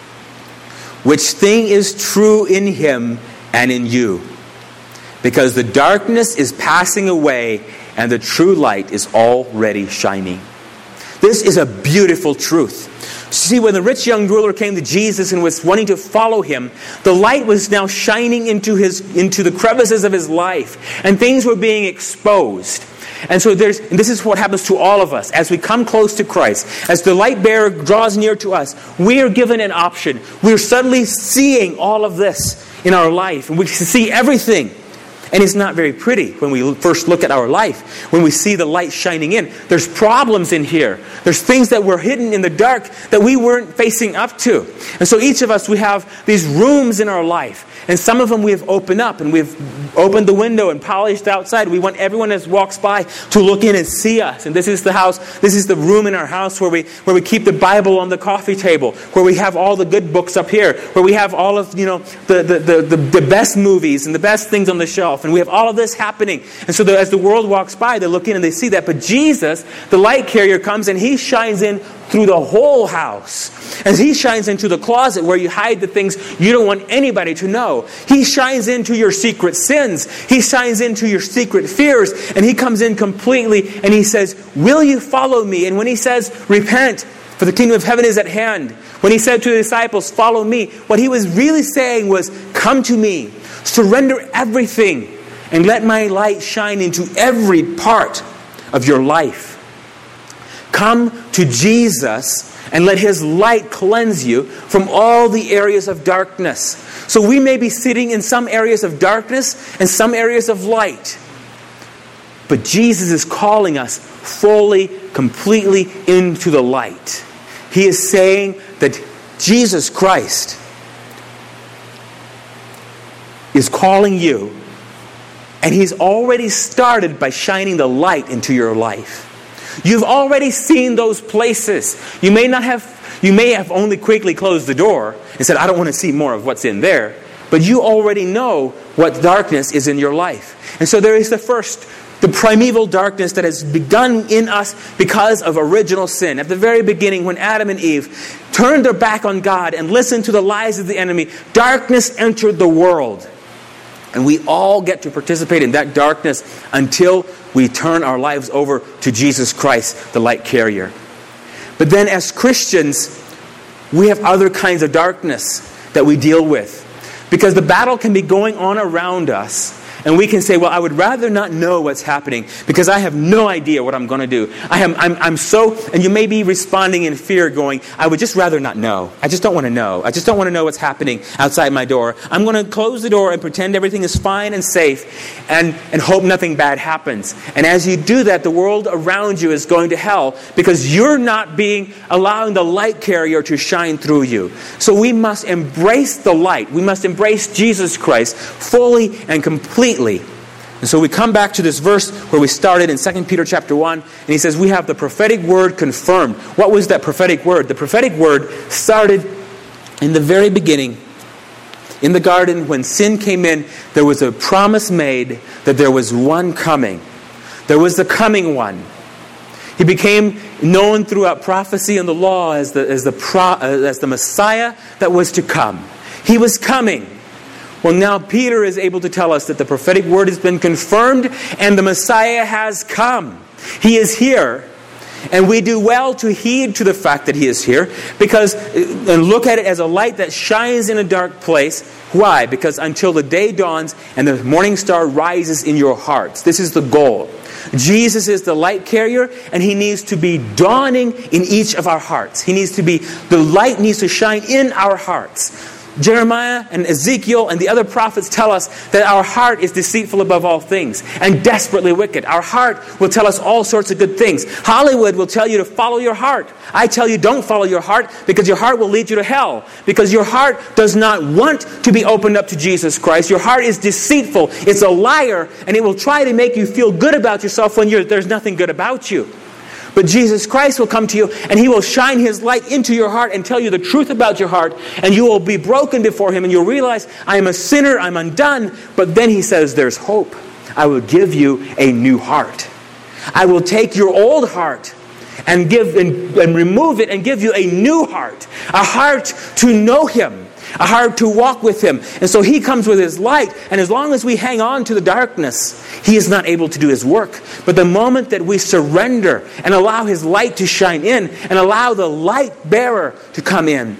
"Which thing is true in Him and in you. Because the darkness is passing away and the true light is already shining." This is a beautiful truth. See, when the rich young ruler came to Jesus and was wanting to follow Him, the light was now shining into his into the crevices of his life. And things were being exposed. And so there's, and this is what happens to all of us. As we come close to Christ, as the light bearer draws near to us, we are given an option. We're suddenly seeing all of this in our life. And we can see everything. And it's not very pretty when we first look at our life. When we see the light shining in. There's problems in here. There's things that were hidden in the dark that we weren't facing up to. And so each of us, we have these rooms in our life. And some of them we have opened up and we've opened the window and polished outside. We want everyone that walks by to look in and see us. And this is the house, this is the room in our house where we where we keep the Bible on the coffee table, where we have all the good books up here, where we have all of, you know, the the the, the, the best movies and the best things on the shelf. And we have all of this happening. And so the, as the world walks by, they look in and they see that. But Jesus, the light carrier, comes and He shines in through the whole house. As He shines into the closet where you hide the things you don't want anybody to know. He shines into your secret sins. He shines into your secret fears. And He comes in completely and He says, "Will you follow me?" And when He says, "Repent, for the kingdom of heaven is at hand." When He said to the disciples, "Follow me," what He was really saying was, "Come to me. Surrender everything. And let my light shine into every part of your life. Come to Jesus and let His light cleanse you from all the areas of darkness." So we may be sitting in some areas of darkness and some areas of light. But Jesus is calling us fully, completely into the light. He is saying that Jesus Christ is calling you, and He's already started by shining the light into your life. You've already seen those places. You may not have, you may have only quickly closed the door and said, "I don't want to see more of what's in there." But you already know what darkness is in your life. And so there is the first, the primeval darkness that has begun in us because of original sin. At the very beginning, when Adam and Eve turned their back on God and listened to the lies of the enemy, darkness entered the world. And we all get to participate in that darkness until we turn our lives over to Jesus Christ, the light carrier. But then as Christians, we have other kinds of darkness that we deal with. Because the battle can be going on around us. And we can say, well, I would rather not know what's happening because I have no idea what I'm going to do. I am, I'm, I'm so, and you may be responding in fear going, I would just rather not know. I just don't want to know. I just don't want to know what's happening outside my door. I'm going to close the door and pretend everything is fine and safe and, and hope nothing bad happens. And as you do that, the world around you is going to hell because you're not being, allowing the light carrier to shine through you. So we must embrace the light. We must embrace Jesus Christ fully and completely. And so we come back to this verse where we started in Second Peter chapter one, and he says we have the prophetic word confirmed. What was that prophetic word? The prophetic word started in the very beginning In the garden, when sin came in, there was a promise made that there was one coming. There was the coming one. He became known throughout prophecy and the law as the, as the, pro, as the Messiah that was to come. He was coming. Well, now Peter is able to tell us that the prophetic word has been confirmed and the Messiah has come. He is here. And we do well to heed to the fact that He is here, because and look at it as a light that shines in a dark place. Why? Because until the day dawns and the morning star rises in your hearts. This is the goal. Jesus is the light carrier, and He needs to be dawning in each of our hearts. He needs to be, the light needs to shine in our hearts. Jeremiah and Ezekiel and the other prophets tell us that our heart is deceitful above all things and desperately wicked. Our heart will tell us all sorts of good things. Hollywood will tell you to follow your heart. I tell you don't follow your heart, because your heart will lead you to hell. Because your heart does not want to be opened up to Jesus Christ. Your heart is deceitful. It's a liar, and it will try to make you feel good about yourself when you're, there's nothing good about you. But Jesus Christ will come to you, and He will shine His light into your heart and tell you the truth about your heart, and you will be broken before Him, and you'll realize, I am a sinner, I'm undone. But then He says, there's hope. I will give you a new heart. I will take your old heart and give and, and remove it and give you a new heart, a heart to know Him, a heart to walk with Him. And so He comes with His light, and as long as we hang on to the darkness, He is not able to do His work. But the moment that we surrender and allow His light to shine in and allow the light bearer to come in,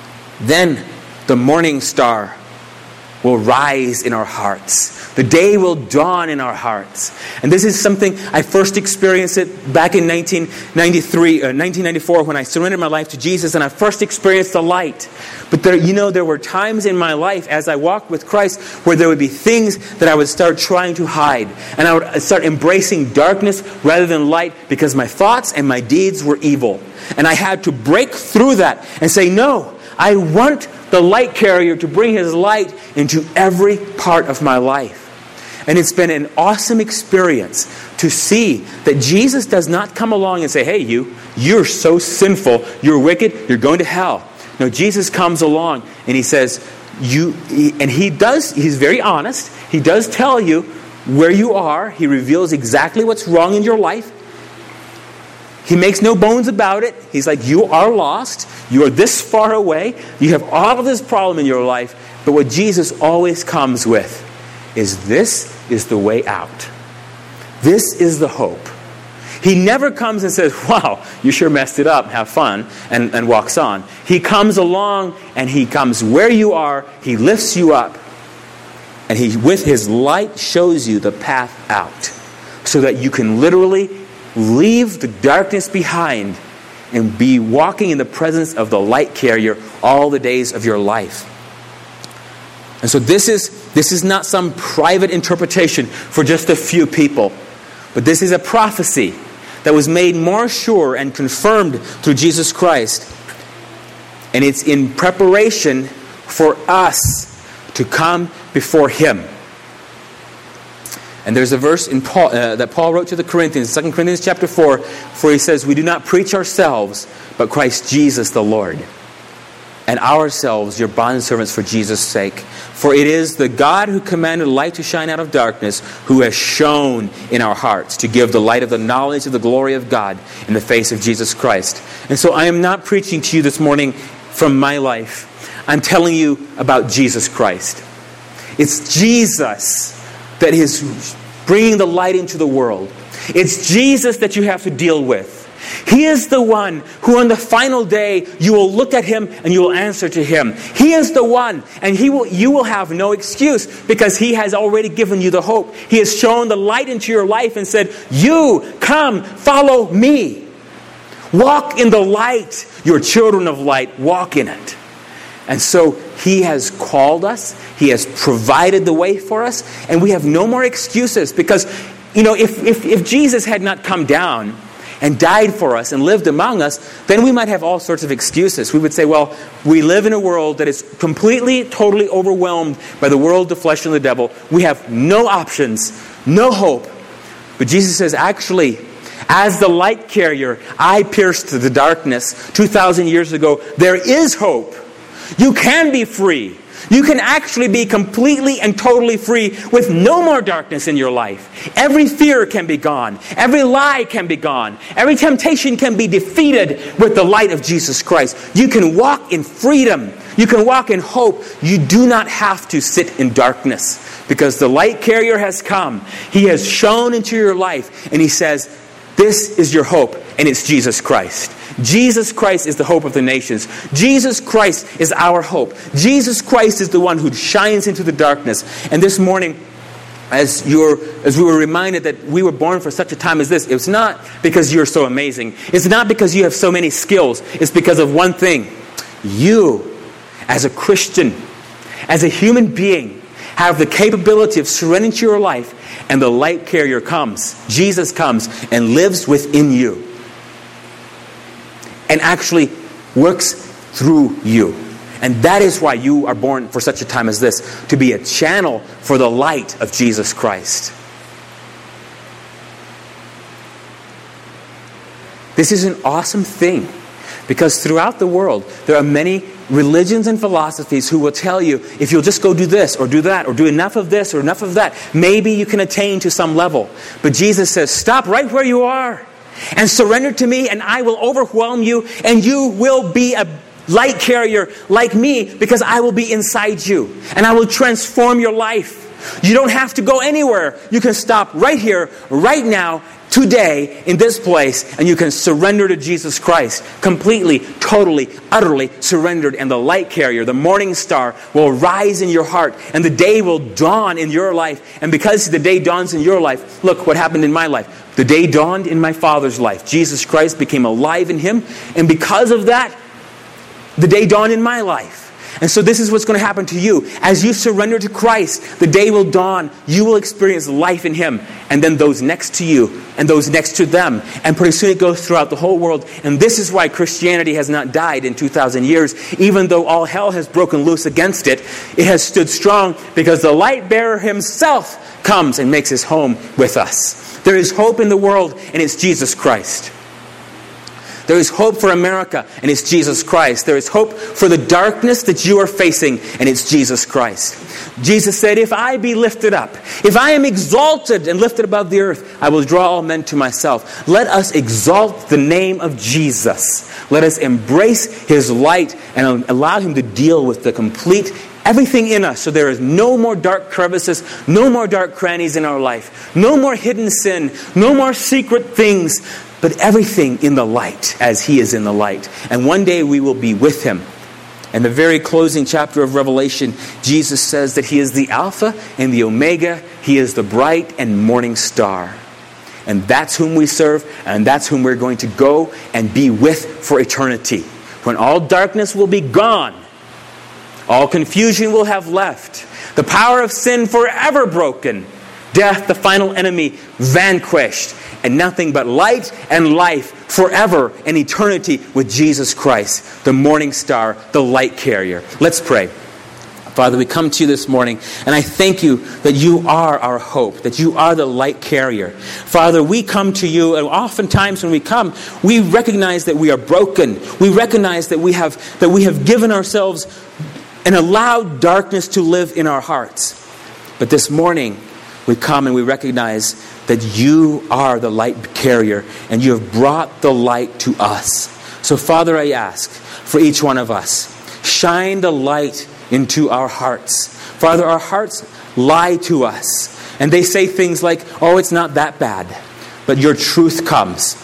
then the morning star will rise in our hearts. The day will dawn in our hearts. And this is something I first experienced it back in nineteen ninety-three, uh, nineteen ninety-four, when I surrendered my life to Jesus, and I first experienced the light. But there, you know, there were times in my life as I walked with Christ where there would be things that I would start trying to hide. And I would start embracing darkness rather than light, because my thoughts and my deeds were evil. And I had to break through that and say, no, I want the light carrier to bring His light into every part of my life. And it's been an awesome experience to see that Jesus does not come along and say, hey, you, you're so sinful, you're wicked, you're going to hell. No, Jesus comes along and He says, you, he, and He does, He's very honest. He does tell you where you are. He reveals exactly what's wrong in your life. He makes no bones about it. He's like, you are lost. You are this far away. You have all of this problem in your life. But what Jesus always comes with is, this is the way out. This is the hope. He never comes and says, wow, you sure messed it up, have fun, and, and walks on. He comes along and He comes where you are. He lifts you up. And He, with His light, shows you the path out, so that you can literally leave the darkness behind and be walking in the presence of the light carrier all the days of your life. And so this is this is not some private interpretation for just a few people, but this is a prophecy that was made more sure and confirmed through Jesus Christ. And it's in preparation for us to come before Him. And there's a verse in Paul, uh, that Paul wrote to the Corinthians, Second Corinthians chapter four, where he says, we do not preach ourselves, but Christ Jesus the Lord, and ourselves your bondservants for Jesus' sake. For it is the God who commanded light to shine out of darkness, who has shone in our hearts to give the light of the knowledge of the glory of God in the face of Jesus Christ. And so I am not preaching to you this morning from my life. I'm telling you about Jesus Christ. It's Jesus that is bringing the light into the world. It's Jesus that you have to deal with. He is the one who on the final day you will look at Him and you will answer to Him. He is the one, and He will. You will have no excuse, because He has already given you the hope. He has shown the light into your life and said, you come, follow me. Walk in the light. You're children of light. Walk in it. And so He has called us. He has provided the way for us. And we have no more excuses, because, you know, if, if, if Jesus had not come down and died for us and lived among us, then we might have all sorts of excuses. We would say, well, we live in a world that is completely, totally overwhelmed by the world, the flesh, and the devil. We have no options, no hope. But Jesus says, actually, as the light carrier, I pierced the darkness two thousand years ago. There is hope. You can be free. You can actually be completely and totally free with no more darkness in your life. Every fear can be gone. Every lie can be gone. Every temptation can be defeated with the light of Jesus Christ. You can walk in freedom. You can walk in hope. You do not have to sit in darkness because the light carrier has come. He has shone into your life and he says, this is your hope, and it's Jesus Christ. Jesus Christ is the hope of the nations. Jesus Christ is our hope. Jesus Christ is the one who shines into the darkness. And this morning, as you're, as we were reminded that we were born for such a time as this, it's not because you're so amazing. It's not because you have so many skills. It's because of one thing. You, as a Christian, as a human being, have the capability of surrendering to your life, and the light carrier comes. Jesus comes and lives within you and actually works through you. And that is why you are born for such a time as this, to be a channel for the light of Jesus Christ. This is an awesome thing because throughout the world there are many religions and philosophies who will tell you, if you'll just go do this or do that or do enough of this or enough of that, maybe you can attain to some level. But Jesus says, stop right where you are and surrender to me, and I will overwhelm you, and you will be a light carrier like me because I will be inside you and I will transform your life. You don't have to go anywhere. You can stop right here, right now, today, in this place, and you can surrender to Jesus Christ. Completely, totally, utterly surrendered. And the light carrier, the morning star, will rise in your heart. And the day will dawn in your life. And because the day dawns in your life, look what happened in my life. The day dawned in my father's life. Jesus Christ became alive in him. And because of that, the day dawned in my life. And so this is what's going to happen to you. As you surrender to Christ, the day will dawn. You will experience life in him. And then those next to you and those next to them. And pretty soon it goes throughout the whole world. And this is why Christianity has not died in two thousand years. Even though all hell has broken loose against it, it has stood strong because the light bearer himself comes and makes his home with us. There is hope in the world, and it's Jesus Christ. There is hope for America, and it's Jesus Christ. There is hope for the darkness that you are facing, and it's Jesus Christ. Jesus said, if I be lifted up, if I am exalted and lifted above the earth, I will draw all men to myself. Let us exalt the name of Jesus. Let us embrace his light and allow him to deal with the complete everything in us, so there is no more dark crevices, no more dark crannies in our life, no more hidden sin, no more secret things, but everything in the light as he is in the light. And one day we will be with him. In the very closing chapter of Revelation, Jesus says that he is the Alpha and the Omega. He is the bright and morning star. And that's whom we serve, and that's whom we're going to go and be with for eternity. When all darkness will be gone, all confusion will have left, the power of sin forever broken, death, the final enemy, vanquished, and nothing but light and life forever in eternity with Jesus Christ, the morning star, the light carrier. Let's pray. Father, we come to you this morning, and I thank you that you are our hope, that you are the light carrier. Father, we come to you, and oftentimes when we come, we recognize that we are broken. We recognize that we have that we have given ourselves and allowed darkness to live in our hearts. But this morning, we come and we recognize that you are the light carrier, and you have brought the light to us. So, Father, I ask for each one of us, shine the light into our hearts. Father, our hearts lie to us, and they say things like, oh, it's not that bad. But your truth comes,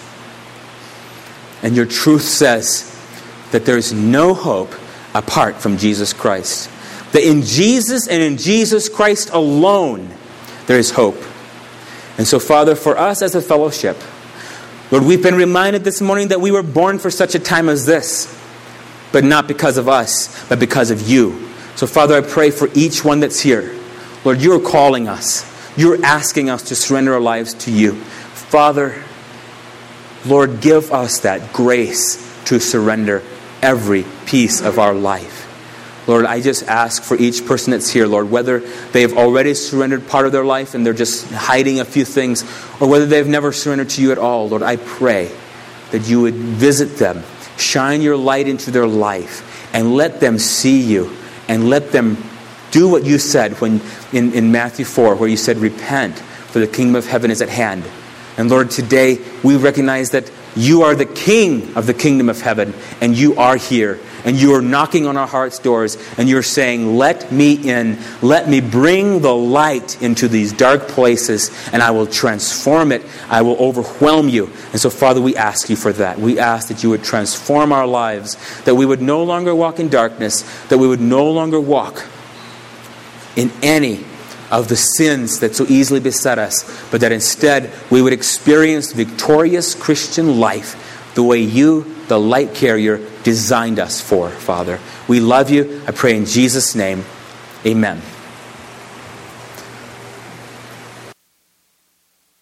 and your truth says that there is no hope apart from Jesus Christ. That in Jesus and in Jesus Christ alone, there is hope. And so, Father, for us as a fellowship, Lord, we've been reminded this morning that we were born for such a time as this, but not because of us, but because of you. So, Father, I pray for each one that's here. Lord, you're calling us. You're asking us to surrender our lives to you. Father, Lord, give us that grace to surrender every piece of our life. Lord, I just ask for each person that's here, Lord, whether they've already surrendered part of their life and they're just hiding a few things, or whether they've never surrendered to you at all, Lord, I pray that you would visit them, shine your light into their life, and let them see you, and let them do what you said when in, in Matthew four, where you said, repent, for the kingdom of heaven is at hand. And Lord, today we recognize that you are the King of the kingdom of heaven, and you are here. And you are knocking on our heart's doors, and you're saying, let me in. Let me bring the light into these dark places, and I will transform it. I will overwhelm you. And so, Father, we ask you for that. We ask that you would transform our lives, that we would no longer walk in darkness, that we would no longer walk in any of the sins that so easily beset us, but that instead we would experience victorious Christian life the way you, the light carrier, designed us for, Father. We love you. I pray in Jesus' name, amen.